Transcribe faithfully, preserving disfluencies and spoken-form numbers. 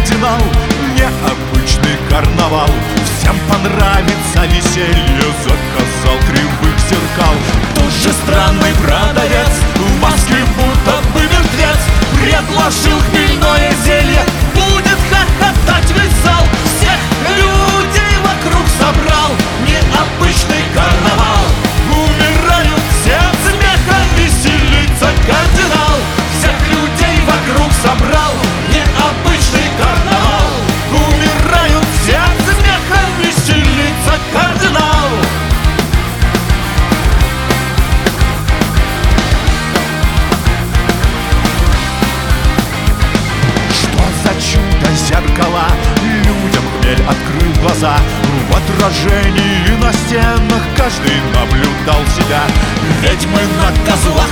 кардинал, необычный карнавал. Всем понравится веселье, заказал кривых зеркал. Тут же странный продавец в маске будто бы мертвец предложил хмельное зелье, будет хохотать весь зал. Всех людей вокруг собрал необычный карнавал. Умирают все от смеха, веселится кардинал. Всех людей вокруг собрал необычный карнавал. Умирают все от смеха, веселится кардинал. Что за чудо зеркала, людям хмель открыл глаза. В отражении на стенах каждый наблюдал себя. Ведьмы на козла